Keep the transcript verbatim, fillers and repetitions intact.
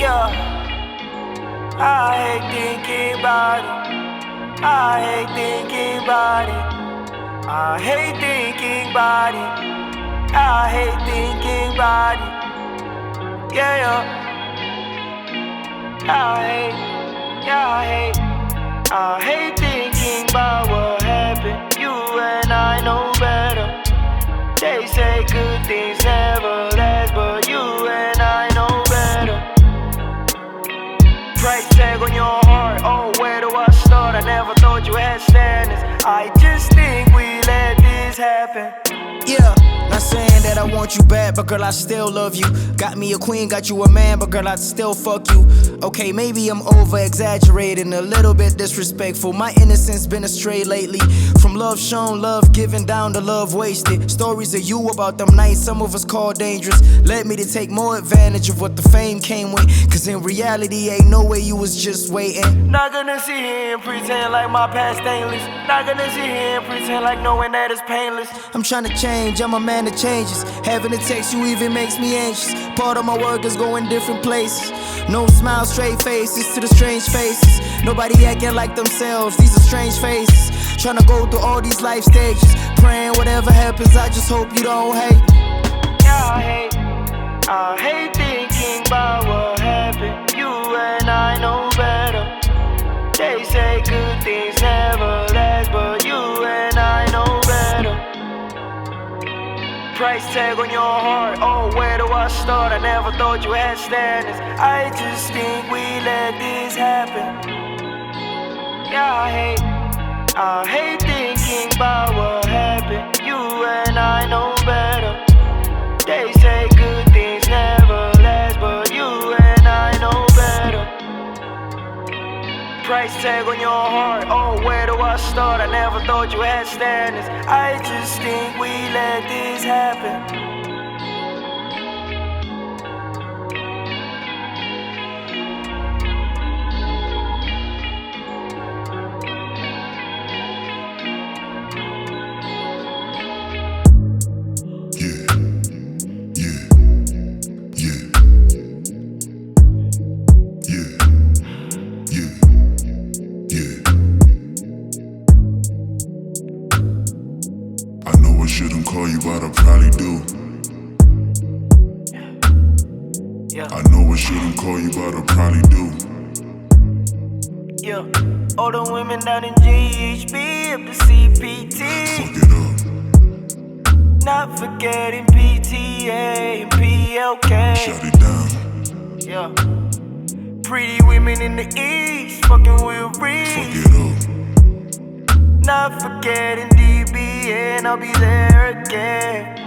Yeah, I hate thinking about it. I hate thinking about it. I hate thinking about it. I hate thinking about it. Yeah, yeah. I hate, yeah, I hate. I hate thinking about what happened. You and I know better. They say good things never last, but you and I know better. Price tag on your heart, oh, where do I start? I never thought you had standards. I just think we let this happen. Yeah, not saying that I want you back, but girl, I still love you. Got me a queen, got you a man, but girl, I'd still fuck you. Okay, maybe I'm over-exaggerating, a little bit disrespectful. My innocence been astray lately. From love shown, love given, down to love wasted. Stories of you about them nights some of us call dangerous led me to take more advantage of what the fame came with. Cause in reality, ain't no way you was just waiting. Not gonna sit here and pretend like my past stainless. Not gonna sit here and pretend like knowing that it's painless. I'm trying to change, I'm a man that changes. Having to text you even makes me anxious. Part of my work is going different places. No smile, straight faces to the strange faces. Nobody acting like themselves, these are strange faces. Trying to go through all these life stages. Praying whatever happens, I just hope you don't hate. Yeah, I hate, I hate thinking about what happened. You and I know better. They say good things never last, but you and I know better. Price tag on your heart, oh, where do I start? I never thought you had standards. I just think we let this happen. Yeah, I hate, I hate thinking about what happened. You and I know better. They say good things never last, but you and I know better. Price tag on your heart, oh, where do I start? I never thought you had standards. I just think we let this happen. I shouldn't call you, but I probably do. Yeah. I know I shouldn't call you, but I probably do. Yeah. All the women down in G H B up to C P T. Fuck it up. Not forgetting P T A and P L K. Shut it down. Yeah. Pretty women in the East, fucking with Reed. Fuck it up. Not forgetting D B, and I'll be there again.